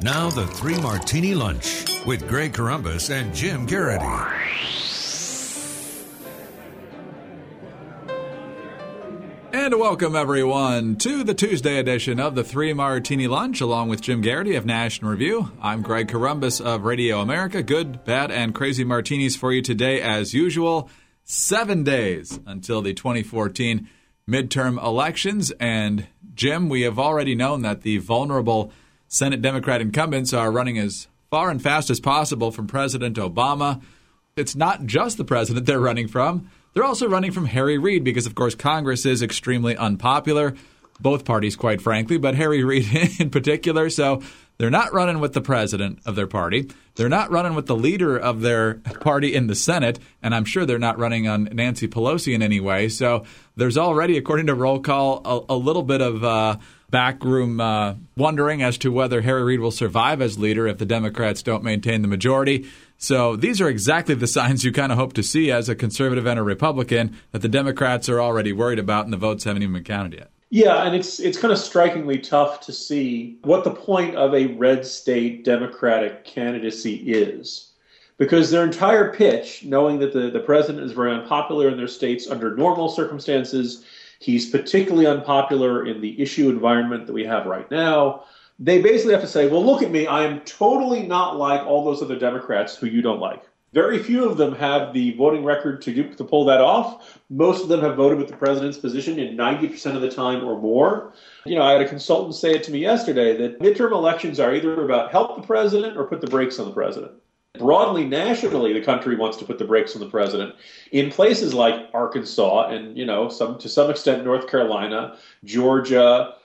Now the Three Martini Lunch with Greg Corombos and Jim Garrity. And welcome, everyone, to the Tuesday edition of the Three Martini Lunch, along with Jim Garrity of National Review. I'm Greg Corombos of Radio America. Good, bad, and crazy martinis for you today, as usual. 7 days until the 2014 midterm elections. And, Jim, we have already known that the vulnerable Senate Democrat incumbents are running as far and fast as possible from President Obama. It's not just the president they're running from. They're also running from Harry Reid because, of course, Congress is extremely unpopular. Both parties, quite frankly, but Harry Reid in particular. So they're not running with the president of their party. They're not running with the leader of their party in the Senate. And I'm sure they're not running on Nancy Pelosi in any way. So there's already, according to roll call, a little bit of backroom wondering as to whether Harry Reid will survive as leader if the Democrats don't maintain the majority. So these are exactly the signs you kind of hope to see as a conservative and a Republican that the Democrats are already worried about and the votes haven't even been counted yet. Yeah, and it's kind of strikingly tough to see what the point of a red state Democratic candidacy is. Because their entire pitch, knowing that the president is very unpopular in their states under normal circumstances, he's particularly unpopular in the issue environment that we have right now, they basically have to say, well, look at me, I am totally not like all those other Democrats who you don't like. Very few of them have the voting record to pull that off. Most of them have voted with the president's position in 90% of the time or more. You know, I had a consultant say it to me yesterday that midterm elections are either about help the president or put the brakes on the president. Broadly, nationally, the country wants to put the brakes on the president. In places like Arkansas and, to some extent, North Carolina, Georgia,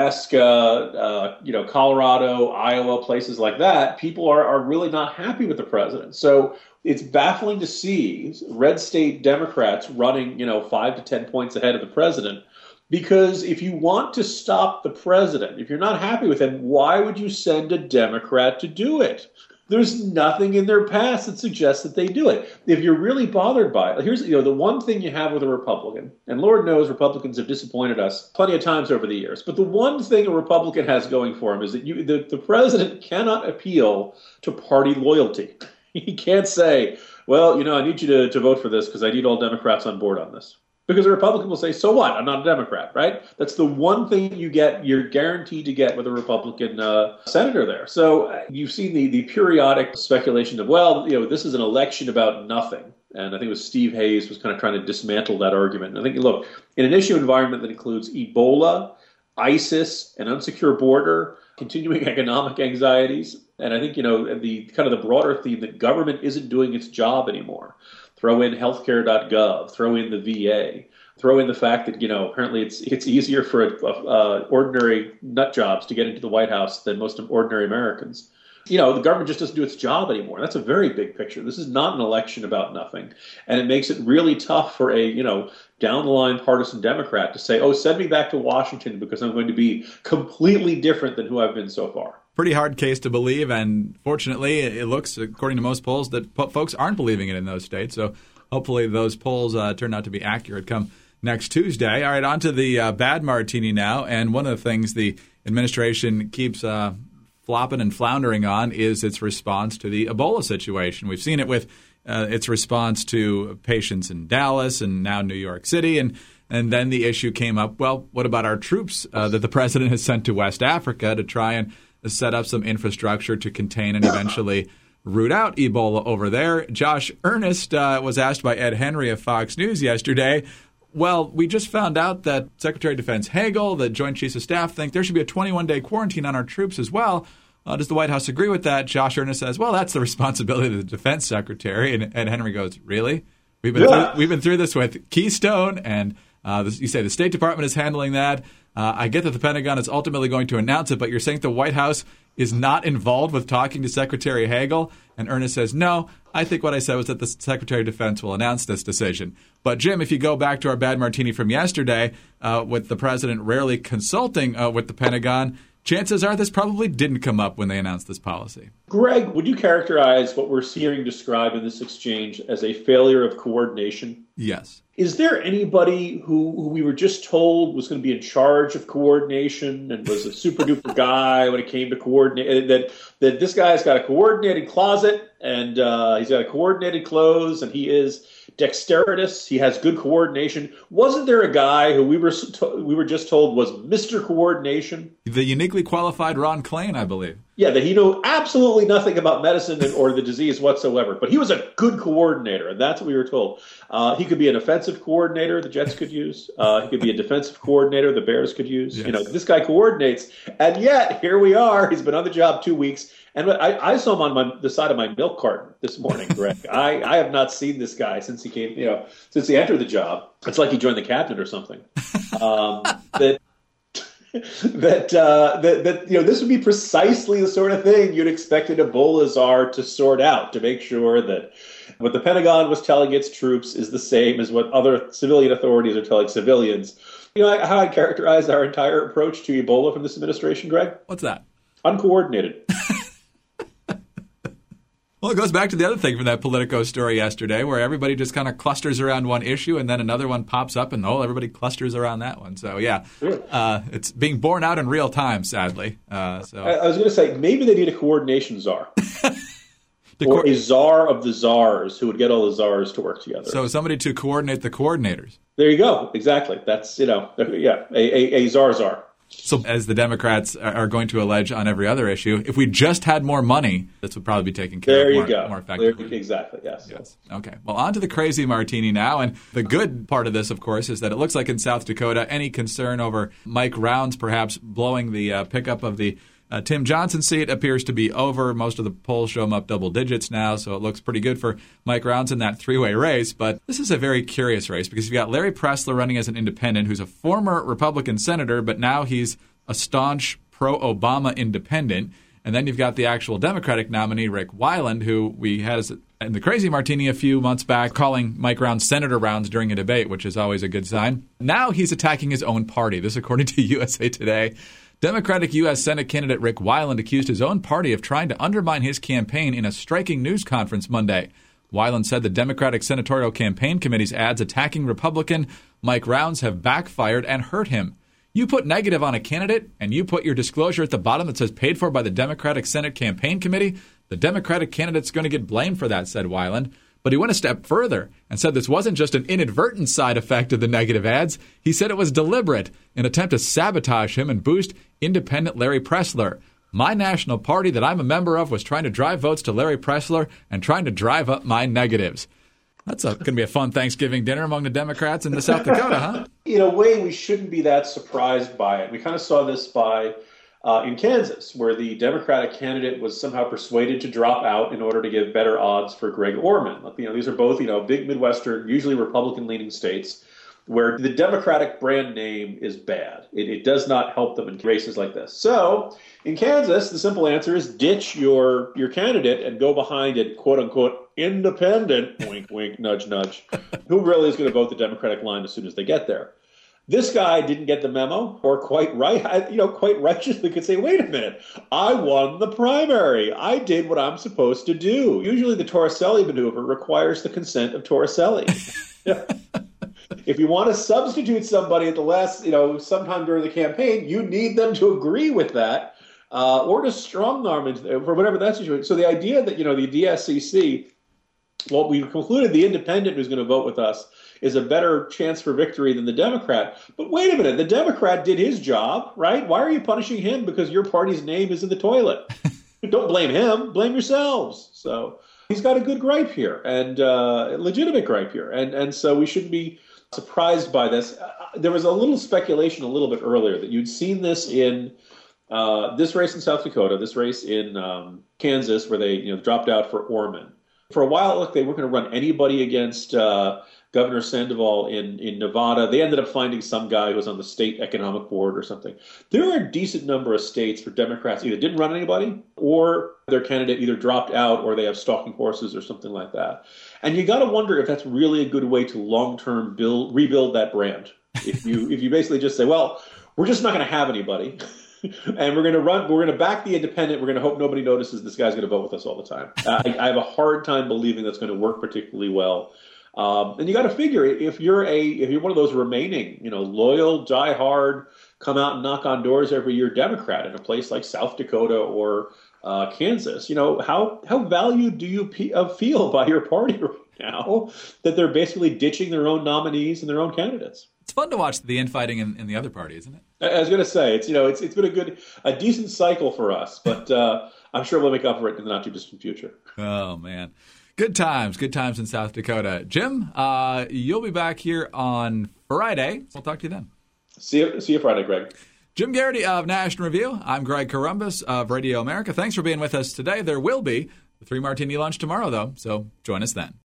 Alaska, Colorado, Iowa, places like that, people are really not happy with the president. So it's baffling to see red state Democrats running, 5 to 10 points ahead of the president. Because if you want to stop the president, if you're not happy with him, why would you send a Democrat to do it? There's nothing in their past that suggests that they do it. If you're really bothered by it, here's the one thing you have with a Republican, and Lord knows Republicans have disappointed us plenty of times over the years, but the one thing a Republican has going for him is that the president cannot appeal to party loyalty. He can't say, well, I need you to vote for this because I need all Democrats on board on this. Because a Republican will say, so what? I'm not a Democrat, right? That's the one thing you're guaranteed to get with a Republican senator there. So you've seen the periodic speculation of, this is an election about nothing. And I think it was Steve Hayes was kind of trying to dismantle that argument. And I think, look, in an issue environment that includes Ebola, ISIS, an unsecure border, continuing economic anxieties, and I think, the kind of the broader theme that government isn't doing its job anymore. Throw in healthcare.gov, throw in the VA, throw in the fact that, apparently it's easier for ordinary nut jobs to get into the White House than most ordinary Americans. The government just doesn't do its job anymore. That's a very big picture. This is not an election about nothing. And it makes it really tough for a, down the line partisan Democrat to say, send me back to Washington because I'm going to be completely different than who I've been so far. Pretty hard case to believe, and fortunately, it looks, according to most polls, that folks aren't believing it in those states. So hopefully those polls turn out to be accurate come next Tuesday. All right, on to the bad martini now. And one of the things the administration keeps flopping and floundering on is its response to the Ebola situation. We've seen it with its response to patients in Dallas and now New York City. And then the issue came up, well, what about our troops that the president has sent to West Africa to try and set up some infrastructure to contain and eventually root out Ebola over there? Josh Earnest was asked by Ed Henry of Fox News yesterday, well, we just found out that Secretary of Defense Hagel, the Joint Chiefs of Staff, think there should be a 21-day quarantine on our troops as well. Does the White House agree with that? Josh Earnest says, well, that's the responsibility of the defense secretary. And Ed Henry goes, really? We've been through this with Keystone, and you say the State Department is handling that. I get that the Pentagon is ultimately going to announce it, but you're saying the White House is not involved with talking to Secretary Hagel? And Earnest says, no, I think what I said was that the Secretary of Defense will announce this decision. But, Jim, if you go back to our bad martini from yesterday, with the president rarely consulting with the Pentagon, chances are this probably didn't come up when they announced this policy. Greg, would you characterize what we're hearing described in this exchange as a failure of coordination? Yes. Is there anybody who we were just told was going to be in charge of coordination and was a super duper guy when it came to coordinate? That this guy's got a coordinated closet and he's got a coordinated clothes and he is dexterous. He has good coordination. Wasn't there a guy who we were just told was Mr. Coordination? The uniquely qualified Ron Klain, I believe. Yeah, that he knew absolutely nothing about medicine or the disease whatsoever, but he was a good coordinator, and that's what we were told. He could be an offensive coordinator the Jets could use. He could be a defensive coordinator the Bears could use. Yes. This guy coordinates, and yet here we are. He's been on the job 2 weeks, and I saw him on the side of my milk carton this morning, Greg. I have not seen this guy since he came, since he entered the job. It's like he joined the cabinet or something. That this would be precisely the sort of thing you'd expect an Ebola czar to sort out, to make sure that what the Pentagon was telling its troops is the same as what other civilian authorities are telling civilians. How I characterize our entire approach to Ebola from this administration, Greg? What's that? Uncoordinated. Well, it goes back to the other thing from that Politico story yesterday, where everybody just kind of clusters around one issue, and then another one pops up, and everybody clusters around that one. So, yeah, it's being borne out in real time, sadly. I was going to say, maybe they need a coordination czar. Or a czar of the czars who would get all the czars to work together. So somebody to coordinate the coordinators. There you go. Exactly. That's, a czar. So as the Democrats are going to allege on every other issue, if we just had more money, this would probably be taken care of more effectively. Exactly, yes. Okay. Well, on to the crazy martini now. And the good part of this, of course, is that it looks like in South Dakota, any concern over Mike Rounds perhaps blowing the pickup of the Tim Johnson seat appears to be over. Most of the polls show him up double digits now, so it looks pretty good for Mike Rounds in that three-way race. But this is a very curious race because you've got Larry Pressler running as an independent who's a former Republican senator, but now he's a staunch pro-Obama independent. And then you've got the actual Democratic nominee, Rick Weiland, who we had in the Crazy Martini a few months back calling Mike Rounds Senator Rounds during a debate, which is always a good sign. Now he's attacking his own party. This according to USA Today. Democratic U.S. Senate candidate Rick Weiland accused his own party of trying to undermine his campaign in a striking news conference Monday. Weiland said the Democratic Senatorial Campaign Committee's ads attacking Republican Mike Rounds have backfired and hurt him. You put negative on a candidate, and you put your disclosure at the bottom that says paid for by the Democratic Senate Campaign Committee, the Democratic candidate's going to get blamed for that, said Weiland. But he went a step further and said this wasn't just an inadvertent side effect of the negative ads. He said it was deliberate, an attempt to sabotage him and boost independent Larry Pressler. My national party that I'm a member of was trying to drive votes to Larry Pressler and trying to drive up my negatives. That's going to be a fun Thanksgiving dinner among the Democrats in the South Dakota, huh? In a way, we shouldn't be that surprised by it. We kind of saw this in Kansas, where the Democratic candidate was somehow persuaded to drop out in order to give better odds for Greg Orman. These are both, big Midwestern, usually Republican-leaning states, where the Democratic brand name is bad. It does not help them in races like this. So, in Kansas, the simple answer is ditch your candidate and go behind it, quote-unquote, independent, wink, wink, nudge, nudge, who really is going to vote the Democratic line as soon as they get there. This guy didn't get the memo, or quite righteously could say, wait a minute, I won the primary. I did what I'm supposed to do. Usually the Torricelli maneuver requires the consent of Torricelli. If you want to substitute somebody at the last, sometime during the campaign, you need them to agree with that, or to strong arm it for whatever that situation. So the idea that, the DSCC, well, we concluded the independent who's going to vote with us is a better chance for victory than the Democrat. But wait a minute, the Democrat did his job, right? Why are you punishing him because your party's name is in the toilet? Don't blame him, blame yourselves. So he's got a good gripe here, and a legitimate gripe here. And so we shouldn't be surprised by this. There was a little speculation a little bit earlier that you'd seen this in this race in South Dakota, this race in Kansas, where they dropped out for Orman. For a while, look, they weren't going to run anybody against Governor Sandoval in Nevada. They ended up finding some guy who was on the state economic board or something. There are a decent number of states where Democrats either didn't run anybody or their candidate either dropped out or they have stalking horses or something like that. And you got to wonder if that's really a good way to long-term rebuild that brand. If you basically just say, well, we're just not going to have anybody. And we're going to back the independent. We're going to hope nobody notices this guy's going to vote with us all the time. I have a hard time believing that's going to work particularly well. And you got to figure, if you're one of those remaining, loyal, diehard, come out and knock on doors every year Democrat in a place like South Dakota or Kansas, how valued do you feel by your party right now that they're basically ditching their own nominees and their own candidates? It's fun to watch the infighting in the other party, isn't it? I was going to say, it's been a decent cycle for us, but I'm sure we'll make up for it in the not too distant future. Oh man, good times in South Dakota. Jim, you'll be back here on Friday. We'll talk to you then. See you Friday, Greg. Jim Garrity of National Review. I'm Greg Corombos of Radio America. Thanks for being with us today. There will be the 3 Martini Lunch tomorrow, though, so join us then.